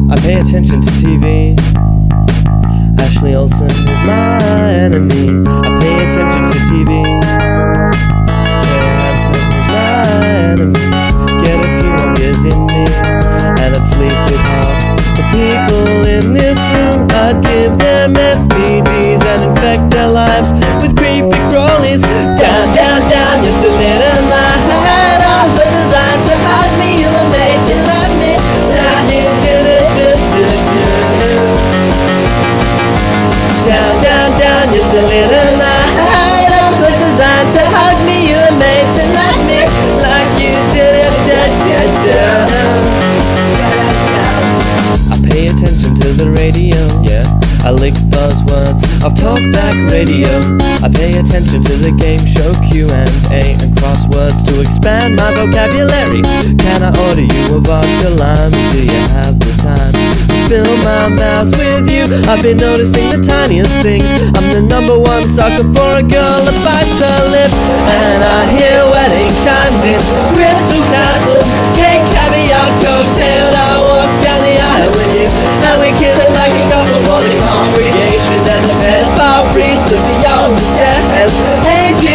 I pay attention to TV. Ashley Olsen is my enemy. I pay attention to TV. Taylor Hanson is my enemy. Get a few more beers in me, and I'd sleep with half the people in this room. I'd give them STDs and infect their lives with creepy crawlies. Down, down, down, just a little my head off, but designed to hide me. You were made to love me. Now you down, down, down, just a little my head off, but designed to hug me. You were made to love me like you did. I pay attention to the radio, yeah. I lick buzzwords of talkback radio. I pay attention to the game show Q&A and crosswords to expand my vocabulary. Can I order you a vodka lime? Do you have the time to fill my mouth with you? I've been noticing the tiniest things. I'm the #1 sucker for a girl that bites her lip. And I hear wedding chimes in crystal candles, cake, caviar, cocktail. I walk down the aisle with you, and we kiss it like a couple for the congregation. And the pedophile priest of the young says, hey, do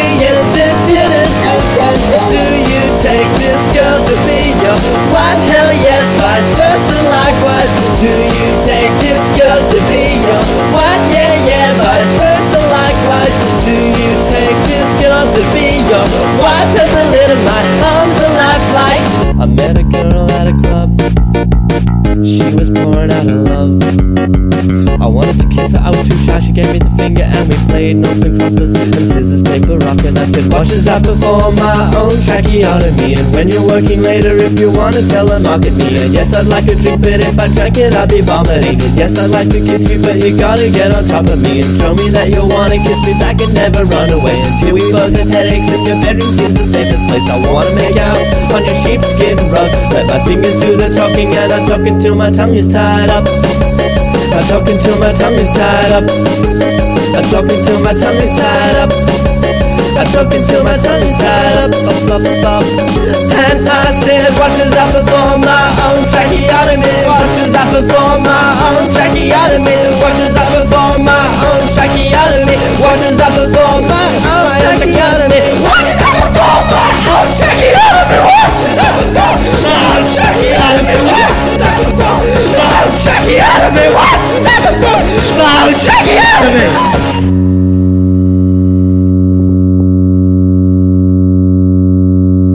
you take this girl to be your wife? Hell yes, vice versa likewise. Do you take this girl to be your wife? Yeah, yeah, vice versa likewise. Do you take this girl to be your wife? Has the lid of my arms a lifelike? I met a girl at a club. She was pouring out her love. I wanted to kiss her, I was too shy. She gave me the finger and we played notes and crosses and scissors, paper, rock. And I said, watch as I perform my own tracheotomy. And when you're working later, if you want to telemarket me. And yes, I'd like a drink, but if I drank it, I'd be vomiting. And yes, I'd like to kiss you, but you gotta get on top of me and show me that you wanna kiss me back and never run away. Until we both have headaches and your bedroom seems the safest place. I wanna make out on your sheepskin rug. Let my fingers do the talking and I talk until my tongue is tied up. I talk until my tongue is tied up. I talk until my tongue is tied up. I talk until my tongue is tied up. And I said, watch as I perform my own tracheotomy. Watch as I perform my own tracheotomy. Watch as I perform my own tracheotomy. Watch as I perform my own tracheotomy. Watch as I perform my own tracheotomy. Watch